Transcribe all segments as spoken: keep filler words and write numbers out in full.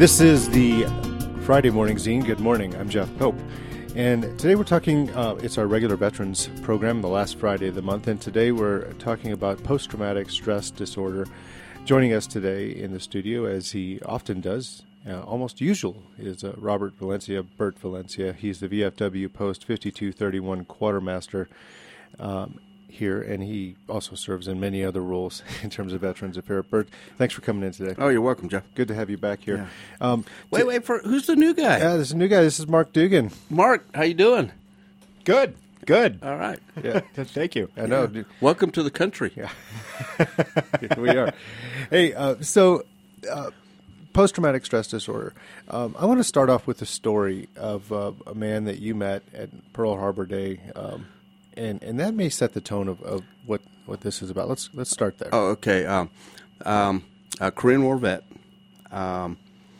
This is the Friday Morning Zine. Good morning. I'm Jeff Pope. And today we're talking, uh, it's our regular veterans program, the last Friday of the month. And today we're talking about post-traumatic stress disorder. Joining us today in the studio, as he often does, uh, almost usual, is uh, Robert Valencia, Bert Valencia. He's the V F W Post fifty-two thirty-one Quartermaster um, here, and he also serves in many other roles in terms of Veterans Affairs. Bert, thanks for coming in today. Oh, you're welcome, Jeff. Good to have you back here. Yeah. Um, wait, t- wait, for who's the new guy? Yeah, this is a new guy. This is Mark Dugan. Mark, how you doing? Good, good. All right. Yeah, thank you. I know. Yeah. Welcome to the country. Yeah, here we are. Hey, uh, so uh, post-traumatic stress disorder. Um, I want to start off with a story of uh, a man that you met at Pearl Harbor Day. Um, And and that may set the tone of, of what, what this is about. Let's let's start there. Oh, okay. Um, um, a Korean War vet, um,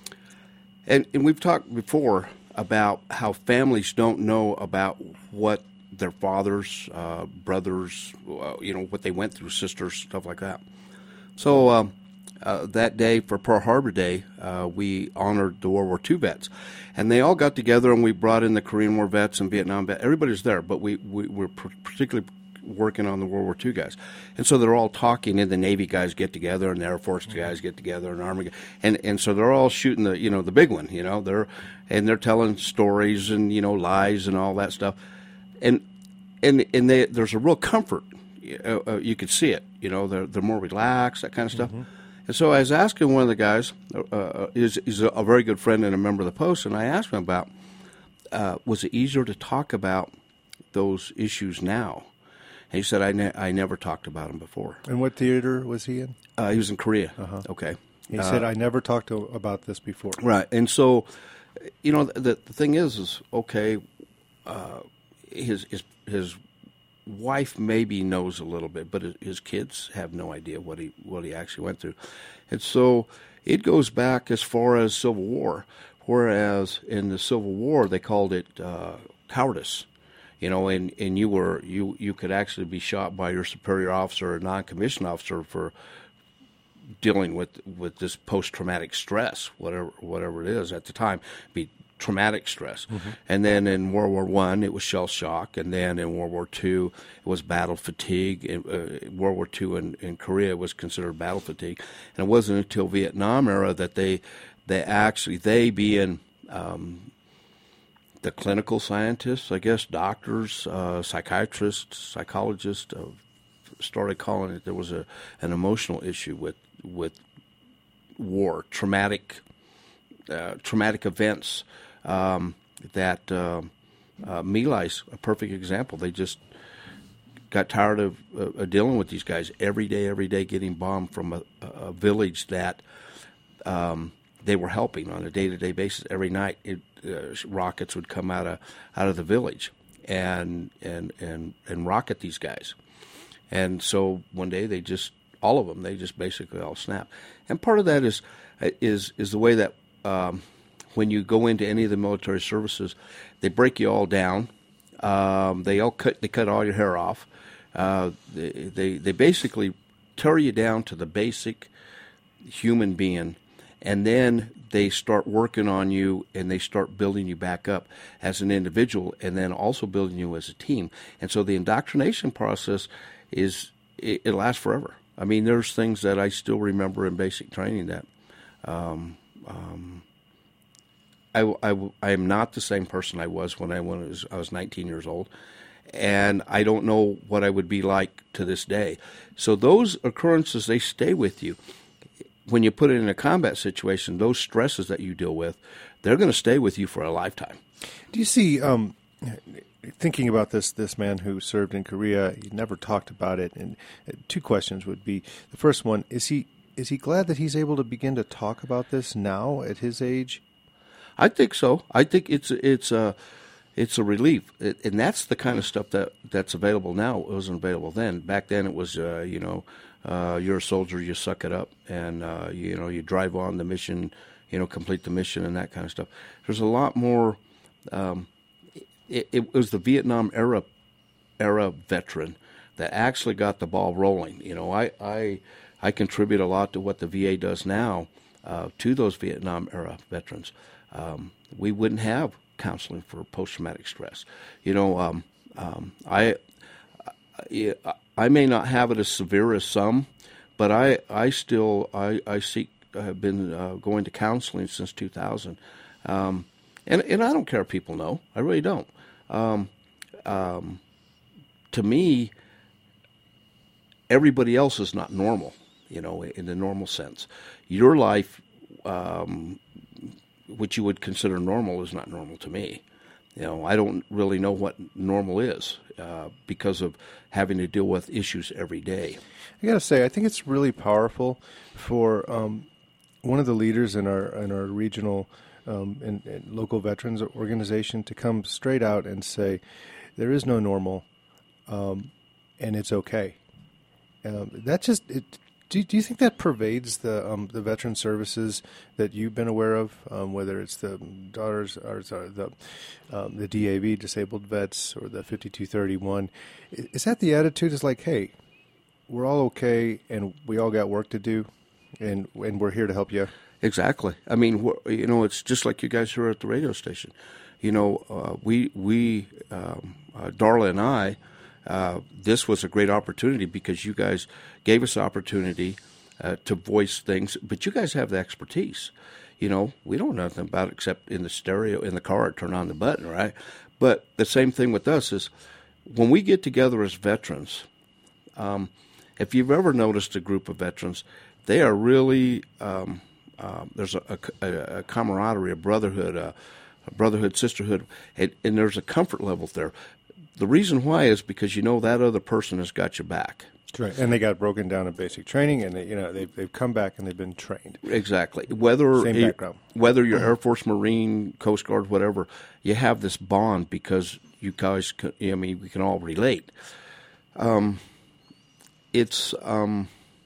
and and we've talked before about how families don't know about what their fathers, uh, brothers, uh, you know, what they went through, sisters, stuff like that. So um, uh, that day for Pearl Harbor Day, uh, we honored the World War Two vets. And they all got together, and we brought in the Korean War vets and Vietnam vets. Everybody's there, but we, we were particularly working on the World War Two guys. And so they're all talking, and the Navy guys get together, and the Air Force guys get together, and Army guys. And, and so they're all shooting the, you know, the big one, you know. They're, and they're telling stories and, you know, lies and all that stuff. And and and they, there's a real comfort. Uh, uh, you could see it, you know. They're, they're more relaxed, that kind of stuff. Mm-hmm. And so I was asking one of the guys, uh, he's, he's a very good friend and a member of the Post, and I asked him about, uh, was it easier to talk about those issues now? And he said, I, ne- I never talked about them before. And what theater was he in? Uh, he was in Korea. Uh-huh. Okay. He uh, said, I never talked to, about this before. Right. And so, you know, the, the thing is, is okay, uh, his his his wife maybe knows a little bit, but his kids have no idea what he what he actually went through. And so it goes back as far as Civil War, whereas in the Civil War they called it uh, cowardice, you know, and, and you were you, you could actually be shot by your superior officer or non-commissioned officer for dealing with with this post-traumatic stress, whatever whatever it is at the time, be traumatic stress. Mm-hmm. And then in World War One, it was shell shock, and then in World War Two, it was battle fatigue. In, uh, World War Two in, in Korea was considered battle fatigue, and it wasn't until Vietnam era that they they actually they being um, the clinical scientists, I guess, doctors, uh, psychiatrists, psychologists, uh, started calling it. There was a an emotional issue with with war, traumatic uh, traumatic events. Um, that uh, uh, My Lai's a perfect example. They just got tired of uh, dealing with these guys every day, every day, getting bombed from a, a village that um, they were helping on a day-to-day basis. Every night, it, uh, rockets would come out of out of the village and and and and rocket these guys. And so one day, they just all of them, they just basically all snapped. And part of that is is is the way that. Um, When you go into any of the military services, they break you all down. Um, they all cut. They cut all your hair off. Uh, they, they they basically tear you down to the basic human being, and then they start working on you, and they start building you back up as an individual, and then also building you as a team. And so the indoctrination process is it, it lasts forever. I mean, there's things that I still remember in basic training that. Um, um, I, I, I am not the same person I was when I, when I, was, I was nineteen years old, and I don't know what I would be like to this day. So those occurrences, they stay with you. When you put it in a combat situation, those stresses that you deal with, they're going to stay with you for a lifetime. Do you see, um, thinking about this this man who served in Korea, he never talked about it, and two questions would be, the first one, is he is he glad that he's able to begin to talk about this now at his age? I think so. I think it's it's a it's a relief, it, and that's the kind of stuff that, that's available now. It wasn't available then. Back then, it was uh, you know uh, you're a soldier, you suck it up, and uh, you know you drive on the mission, you know complete the mission and that kind of stuff. There's a lot more. Um, it, it was the Vietnam era era veteran that actually got the ball rolling. You know, I I I contribute a lot to what the V A does now. uh, to those Vietnam era veterans, um, we wouldn't have counseling for post-traumatic stress. You know, um, um, I, I I may not have it as severe as some, but I I still I I seek have been uh, going to counseling since two thousand, um, and and I don't care if people know. I really don't. Um, um, to me, everybody else is not normal, you know, in the normal sense. Your life, um, which you would consider normal, is not normal to me. You know, I don't really know what normal is uh, because of having to deal with issues every day. I got to say, I think it's really powerful for um, one of the leaders in our in our regional um, and, and local veterans organization to come straight out and say, there is no normal, um, and it's okay. Um, that just it, do, do you think that pervades the um, the veteran services that you've been aware of, um, whether it's the daughters or sorry, the um, the D A V, disabled vets, or the fifty-two thirty-one? Is that the attitude? Is like, hey, we're all okay, and we all got work to do, and and we're here to help you. Exactly. I mean, you know, it's just like you guys here at the radio station. You know, uh, we we um, uh, Darla and I. Uh, this was a great opportunity because you guys gave us the opportunity uh, to voice things, but you guys have the expertise. You know, we don't know nothing about it except in the stereo in the car, turn on the button, right? But the same thing with us is when we get together as veterans, um, if you've ever noticed a group of veterans, they are really, um, uh, there's a, a, a camaraderie, a brotherhood, a, a brotherhood, sisterhood, and, and there's a comfort level there. The reason why is because you know that other person has got your back. Right, and they got broken down in basic training, and they, you know they've they've come back and they've been trained. Exactly. Whether Same background. whether you're Air Force, Marine, Coast Guard, whatever, you have this bond because you guys. Can, I mean, we can all relate. Um, it's um,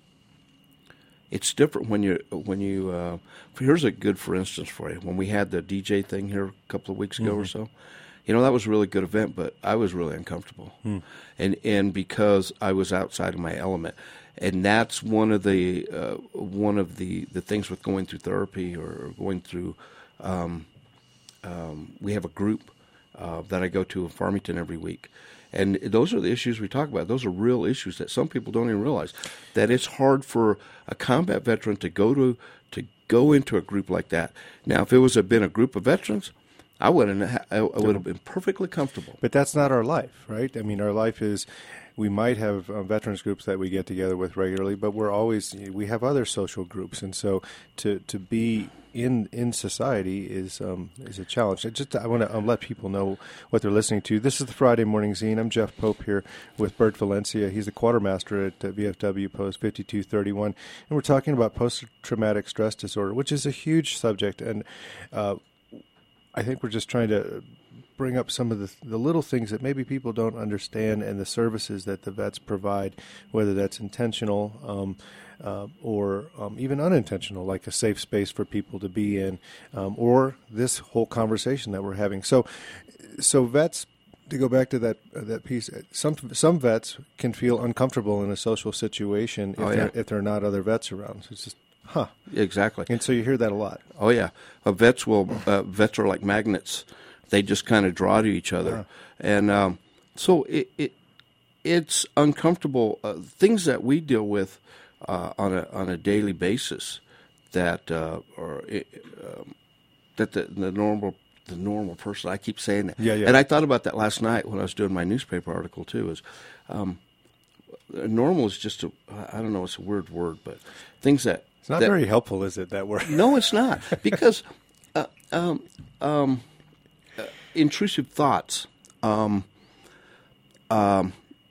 it's different when you when you. Uh, here's a good for instance for you. When we had the D J thing here a couple of weeks ago mm-hmm. or so. You know, that was a really good event, but I was really uncomfortable. Hmm. And and because I was outside of my element. And that's one of the uh, one of the, the things with going through therapy or going through um, um, we have a group uh, that I go to in Farmington every week. And those are the issues we talk about. Those are real issues that some people don't even realize. That it's hard for a combat veteran to go to to go into a group like that. Now, if it was have been a group of veterans, I wouldn't. I would have been perfectly comfortable. But that's not our life, right? I mean, our life is we might have uh, veterans groups that we get together with regularly, but we're always we have other social groups, and so to to be in in society is um, is a challenge. I just I want to um, let people know what they're listening to. This is the Friday Morning Zine. I'm Jeff Pope here with Bert Valencia. He's the quartermaster at uh, V F W Post fifty-two thirty-one, and we're talking about post-traumatic stress disorder, which is a huge subject, and uh, I think we're just trying to bring up some of the, the little things that maybe people don't understand and the services that the vets provide, whether that's intentional um, uh, or um, even unintentional, like a safe space for people to be in, um, or this whole conversation that we're having. So, so vets, to go back to that uh, that piece, some some vets can feel uncomfortable in a social situation if, oh, yeah. they're, if there are not other vets around. So it's just Huh. Exactly. And so you hear that a lot. Oh, yeah. Uh, vets will. Uh, vets are like magnets. They just kind of draw to each other. Yeah. And um, so it, it it's uncomfortable. Uh, things that we deal with uh, on a on a daily basis that uh, are um, that the, the normal the normal person. I keep saying that. Yeah, yeah. And I thought about that last night when I was doing my newspaper article too. Is um, normal is just a I don't know. It's a weird word, but things that. It's not that, very helpful, is it, that word? No, it's not. Because uh, um, um, uh, intrusive thoughts, um, um,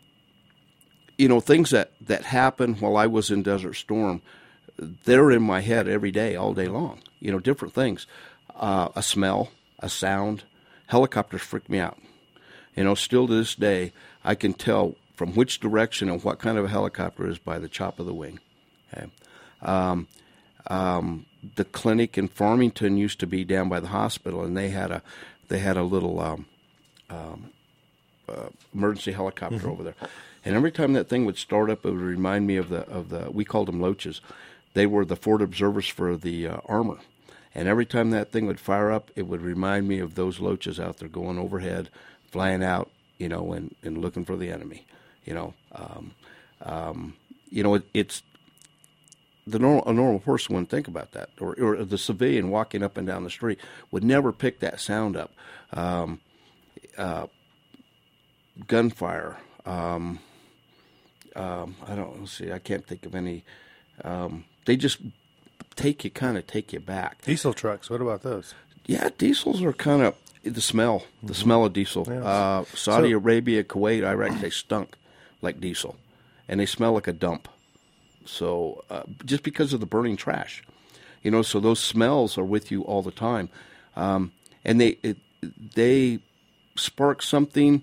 you know, things that, that happened while I was in Desert Storm, they're in my head every day, all day long. You know, different things. Uh, a smell, a sound. Helicopters freak me out. You know, still to this day, I can tell from which direction and what kind of a helicopter is by the chop of the wing. Okay? Um, um, the clinic in Farmington used to be down by the hospital, and they had a they had a little um, um, uh, emergency helicopter mm-hmm. over there. And every time that thing would start up, it would remind me of the of the we called them loaches, they were the forward observers for the uh, armor. And every time that thing would fire up, it would remind me of those Loaches out there going overhead, flying out, you know, and, and looking for the enemy, you know. Um, um, you know, it, it's the normal, a normal person wouldn't think about that, or, or the civilian walking up and down the street would never pick that sound up. Um, uh, gunfire. Um, um, I don't let's see. I can't think of any. Um, they just take you, kind of take you back. Diesel trucks. What about those? Yeah, diesels are kind of the smell. The mm-hmm. smell of diesel. Yes. Uh, Saudi so, Arabia, Kuwait, Iraq, they stunk like diesel, and they smell like a dump. So uh, just because of the burning trash, you know. So those smells are with you all the time, um, and they it, they spark something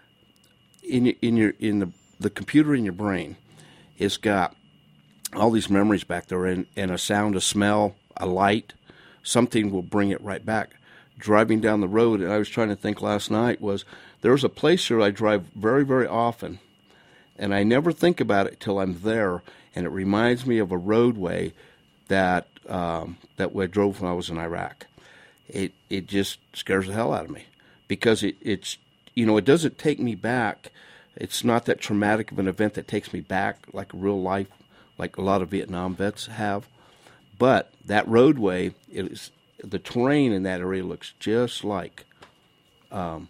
in your, in your in the the computer in your brain. It's got all these memories back there, and, and a sound, a smell, a light, something will bring it right back. Driving down the road, and I was trying to think last night, was there's a place here I drive very, very often, and I never think about it till I'm there, and it reminds me of a roadway that um, that I drove when I was in Iraq. It it just scares the hell out of me because it, it's, you know, it doesn't take me back. It's not that traumatic of an event that takes me back like real life, like a lot of Vietnam vets have. But that roadway, it is, the terrain in that area looks just like, um,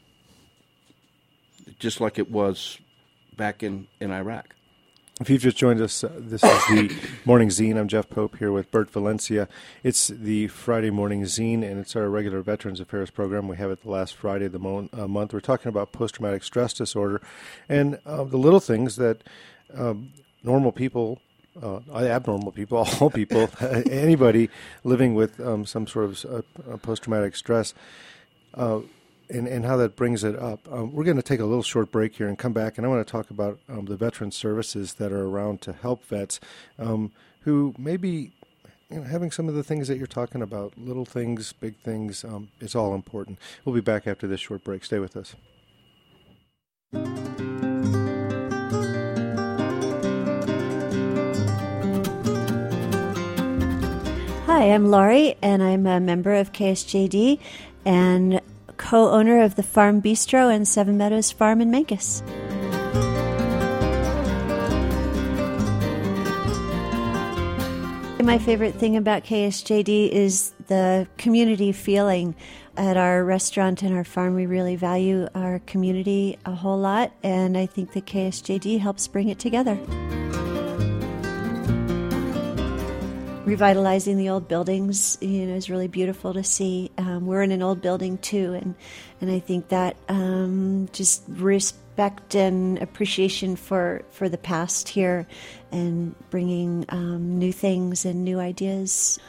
just like it was back in, in Iraq. If you've just joined us, uh, this is the Morning Zine. I'm Jeff Pope here with Bert Valencia. It's the Friday Morning Zine, and it's our regular Veterans Affairs program. We have it the last Friday of the mo- uh, month. We're talking about post-traumatic stress disorder and uh, the little things that um, normal people, uh, abnormal people, all people, anybody living with um, some sort of uh, post-traumatic stress, uh, And, and how that brings it up. Um, we're going to take a little short break here and come back, and I want to talk about um, the veteran services that are around to help vets um, who may be you know, having some of the things that you're talking about, little things, big things. Um, it's all important. We'll be back after this short break. Stay with us. Hi, I'm Laurie, and I'm a member of K S J D, and co-owner of the Farm Bistro and Seven Meadows Farm in Mancos. My favorite thing about K S J D is the community feeling. At our restaurant and our farm, we really value our community a whole lot, and I think that K S J D helps bring it together. Revitalizing the old buildings, you know, is really beautiful to see. Um, we're in an old building too, and and I think that um, just respect and appreciation for, for the past here, and bringing um, new things and new ideas.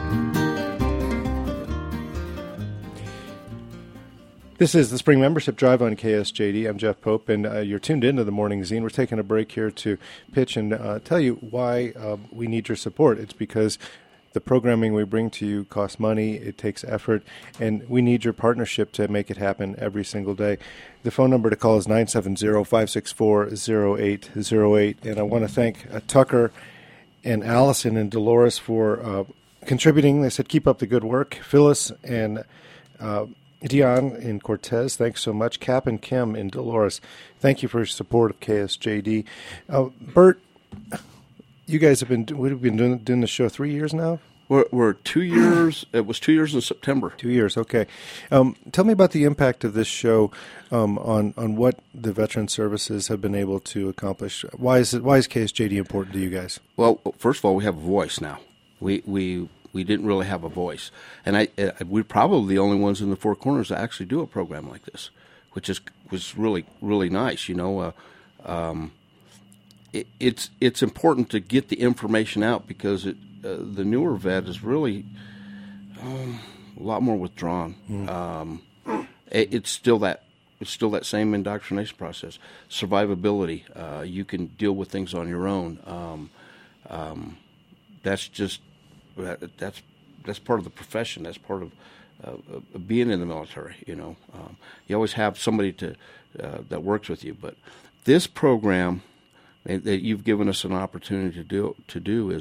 This is the Spring Membership Drive on K S J D. I'm Jeff Pope, and uh, you're tuned into the Morning Zine. We're taking a break here to pitch and uh, tell you why uh, we need your support. It's because the programming we bring to you costs money, it takes effort, and we need your partnership to make it happen every single day. The phone number to call is nine seven zero, five six four, zero eight zero eight, and I want to thank uh, Tucker and Allison and Dolores for uh, contributing. They said, keep up the good work. Phyllis and uh, Dion in Cortez, thanks so much. Cap and Kim in Dolores, thank you for your support of K S J D. Uh, Bert, you guys have been we've been doing, doing the show three years now. We're, we're two years. It was two years in September. Two years, okay. Um, tell me about the impact of this show um, on on what the veteran services have been able to accomplish. Why is it? Why is K S J D important to you guys? Well, first of all, we have a voice now. We we. We didn't really have a voice, and I, uh, we're probably the only ones in the Four Corners that actually do a program like this, which is was really really nice. You know, uh, um, it, it's it's important to get the information out because it, uh, the newer vet is really um, a lot more withdrawn. Mm. Um, it, it's still that it's still that same indoctrination process, survivability. Uh, you can deal with things on your own. Um, um, that's just That's that's part of the profession. That's part of uh, being in the military. You know, um, you always have somebody to uh, that works with you. But this program that you've given us an opportunity to do to do is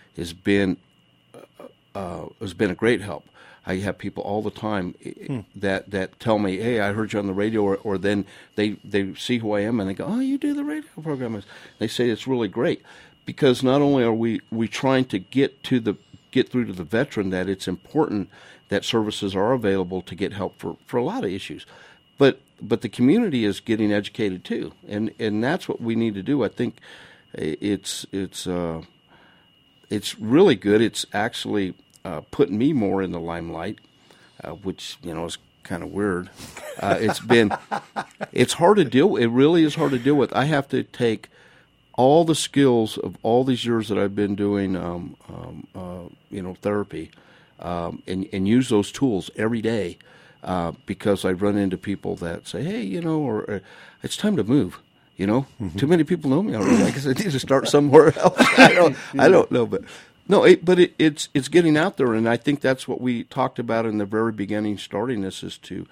has been uh, uh, has been a great help. I have people all the time hmm. that, that tell me, hey, I heard you on the radio, or, or then they, they see who I am and they go, oh, you do the radio program. They say it's really great because not only are we, we trying to get to the get through to the veteran that it's important that services are available to get help for, for a lot of issues, but but the community is getting educated too, and and that's what we need to do. I think it's it's uh, it's really good. It's actually Uh, putting me more in the limelight, uh, which, you know, is kind of weird. Uh, it's been, it's hard to deal with. It really is hard to deal with. I have to take all the skills of all these years that I've been doing, um, um, uh, you know, therapy, um, and, and use those tools every day uh, because I run into people that say, hey, you know, or, or it's time to move. You know, mm-hmm. Too many people know me already. I guess I need to start somewhere else. I don't, I don't know, but no, it, but it, it's it's getting out there, and I think that's what we talked about in the very beginning. Starting this is to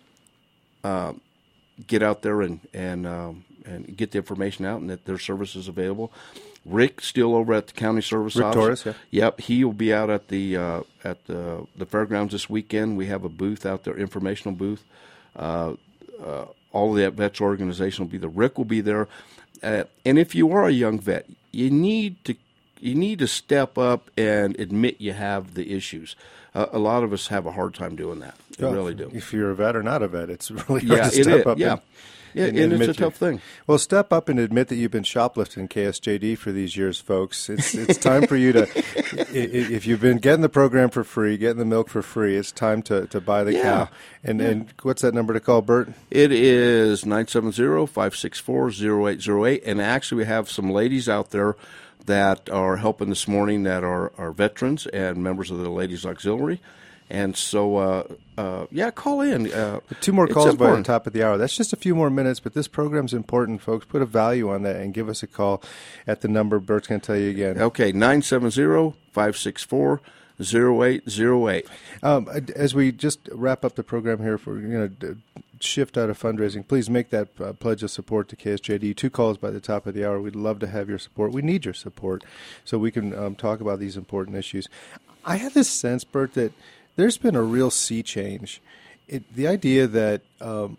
uh, get out there and and um, and get the information out, and that their service is available. Rick still over at the county service Rick office. Torres, yeah. Yep, he will be out at the uh, at the the fairgrounds this weekend. We have a booth out there, informational booth. Uh, uh, all of that vets organization will be there. Rick will be there, uh, and if you are a young vet, you need to. You need to step up and admit you have the issues. Uh, a lot of us have a hard time doing that. They well, really do. If you're a vet or not a vet, it's really hard yeah, to step it up. Yeah, and, yeah, and, and, and it's a tough you. thing. Well, step up and admit that you've been shoplifting K S J D for these years, folks. It's it's time for you to, if you've been getting the program for free, getting the milk for free, it's time to, to buy the yeah. cow. And yeah. and what's that number to call, Bert? It is nine seven zero, five six four, zero eight zero eight. And actually we have some ladies out there that are helping this morning that are, are veterans and members of the Ladies Auxiliary. And so, uh, uh, yeah, call in. Uh, Two more calls by the top of the hour. That's just a few more minutes, but this program's important, folks. Put a value on that and give us a call at the number Bert's going to tell you again. Okay, nine seven zero, five six four, zero eight zero eight. Um, as we just wrap up the program here for, you know, shift out of fundraising, please make that uh, pledge of support to K S J D. Two calls by the top of the hour. We'd love to have your support. We need your support so we can um, talk about these important issues. I have this sense, Bert, that there's been a real sea change. It, the idea that um,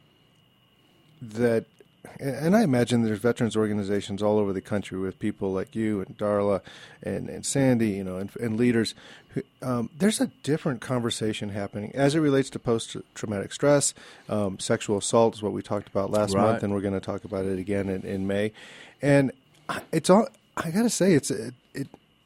that, and I imagine there's veterans organizations all over the country with people like you and Darla and, and Sandy, you know, and, and leaders. Who, um, there's a different conversation happening as it relates to post-traumatic stress. Um, sexual assault is what we talked about last right. month, and we're going to talk about it again in, in May. And it's all, I got to say, it's it, it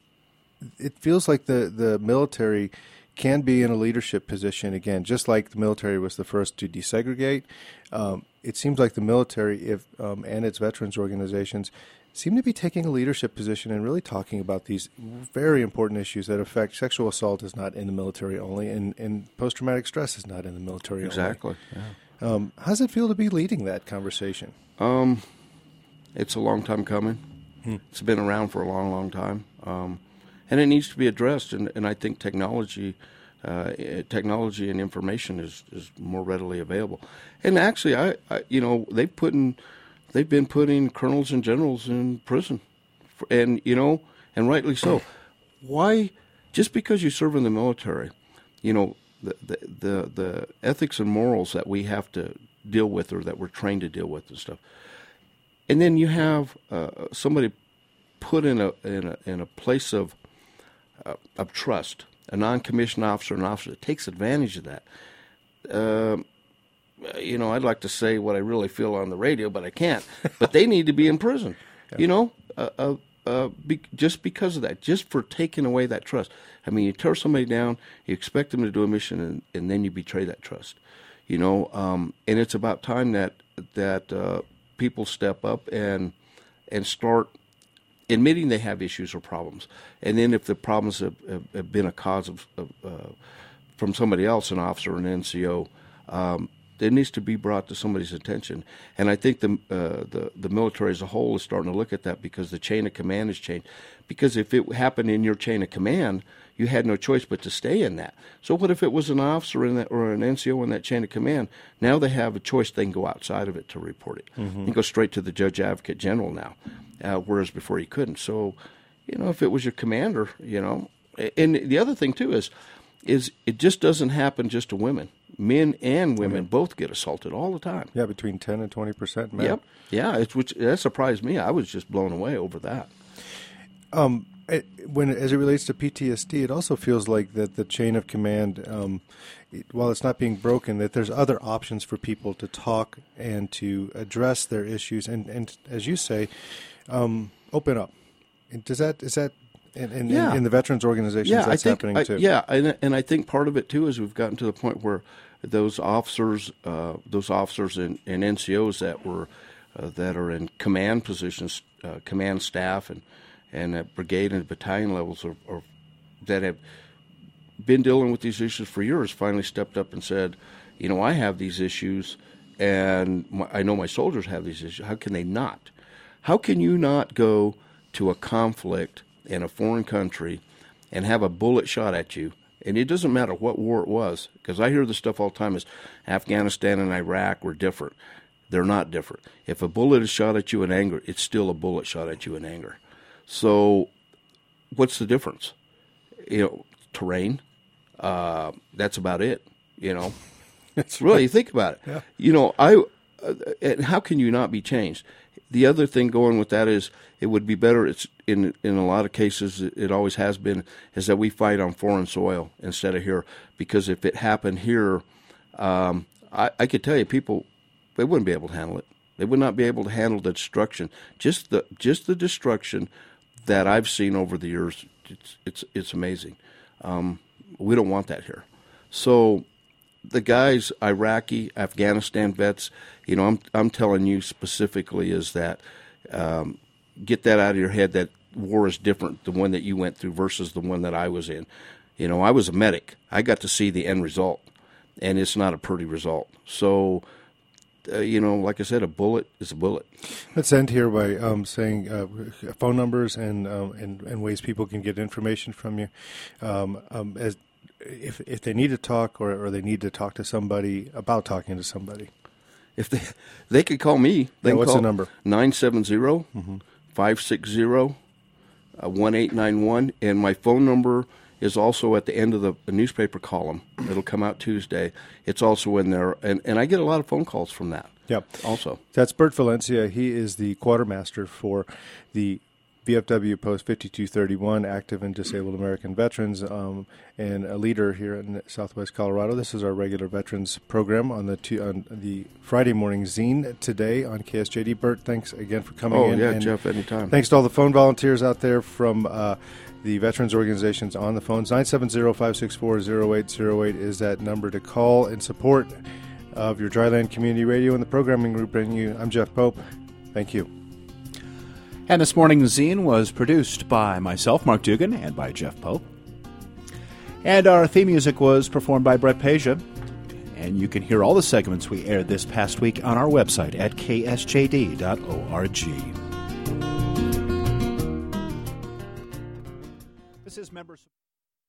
it feels like the, the military can be in a leadership position again, just like the military was the first to desegregate. Um, it seems like the military, if um, and its veterans organizations, seem to be taking a leadership position and really talking about these very important issues that affect sexual assault is not in the military only, and, and post-traumatic stress is not in the military exactly. only. Exactly. Yeah. Um, how does it feel to be leading that conversation? Um, it's a long time coming. Hmm. It's been around for a long, long time. Um, and it needs to be addressed, and, and I think technology uh, technology and information is, is more readily available. And actually, I, I you know, they've put in, they've been putting colonels and generals in prison, for, and you know, and rightly so. Why? Just because you serve in the military, you know, the the the, the ethics and morals that we have to deal with, or that we're trained to deal with, and stuff. And then you have uh, somebody put in a in a in a place of uh, of trust, a non-commissioned officer, an officer that takes advantage of that. Uh, you know, I'd like to say what I really feel on the radio, but I can't. But they need to be in prison. Yeah. You know, uh, uh, uh, be, just because of that, just for taking away that trust. I mean, you tear somebody down, you expect them to do a mission, and, and then you betray that trust. You know, um, and it's about time that that uh, people step up and and start admitting they have issues or problems. And then if the problems have, have, have been a cause of, of uh, from somebody else, an officer, an N C O, um, it needs to be brought to somebody's attention. And I think the, uh, the the military as a whole is starting to look at that, because the chain of command has changed. Because if it happened in your chain of command, you had no choice but to stay in that. So what if it was an officer in that, or an N C O in that chain of command? Now they have a choice. They can go outside of it to report it. Mm-hmm. You can go straight to the Judge Advocate General now, uh, whereas before you couldn't. So, you know, if it was your commander, you know. And the other thing too is, is it just doesn't happen just to women. Men and women mm-hmm. both get assaulted all the time. Yeah, between ten and twenty percent men. Yep. Yeah, it's which that surprised me. I was just blown away over that. Um, it, when as it relates to P T S D, it also feels like that the chain of command, um, it, while it's not being broken, that there's other options for people to talk and to address their issues, and, and as you say, um, open up. And does that is that in, in, yeah. in, in the veterans organizations yeah, that's I think, happening I, too? Yeah, and and I think part of it too is we've gotten to the point where those officers, uh, those officers and, and N C Os that were uh, that are in command positions, uh, command staff, and and at brigade and battalion levels, or, or that have been dealing with these issues for years, finally stepped up and said, you know, I have these issues, and my, I know my soldiers have these issues. How can they not? How can you not go to a conflict in a foreign country and have a bullet shot at you? And it doesn't matter what war it was, because I hear this stuff all the time, is Afghanistan and Iraq were different. They're not different. If a bullet is shot at you in anger, it's still a bullet shot at you in anger. So what's the difference? You know, terrain, uh, that's about it, you know. That's really, you think about it. Yeah. You know, I. Uh, and how can you not be changed? The other thing going with that is it would be better, it's in in a lot of cases, it always has been, is that we fight on foreign soil instead of here. Because if it happened here, um, I, I could tell you people, they wouldn't be able to handle it. They would not be able to handle the destruction. Just the just the destruction that I've seen over the years, it's it's, it's amazing. Um, we don't want that here. So the guys, Iraqi, Afghanistan vets, you know, I'm I'm telling you specifically is that um, get that out of your head that war is different, the one that you went through versus the one that I was in. You know, I was a medic. I got to see the end result, and it's not a pretty result. So, uh, you know, like I said, a bullet is a bullet. Let's end here by um, saying uh, phone numbers and, um, and and ways people can get information from you. Um, um, as if if they need to talk or, or they need to talk to somebody about talking to somebody. If they they could call me. They yeah, what's call the number? nine seven zero, five six zero, one eight nine one. And my phone number is also at the end of the newspaper column. It'll come out Tuesday. It's also in there. And, and I get a lot of phone calls from that. Yep. Also. That's Bert Valencia. He is the quartermaster for the V F W Post fifty-two thirty-one, active and disabled American veterans, um, and a leader here in Southwest Colorado. This is our regular veterans program on the two, on the Friday morning zine today on K S J D. Bert, thanks again for coming oh, in. Oh, yeah, and Jeff, anytime. Thanks to all the phone volunteers out there from uh, the veterans organizations on the phones. nine seven zero, five six four, zero eight zero eight is that number to call in support of your Dryland Community Radio and the programming group bringing you. I'm Jeff Pope. Thank you. And this morning's zine was produced by myself, Mark Dugan, and by Jeff Pope. And our theme music was performed by Brett Peja. And you can hear all the segments we aired this past week on our website at k s j d dot org. This is members.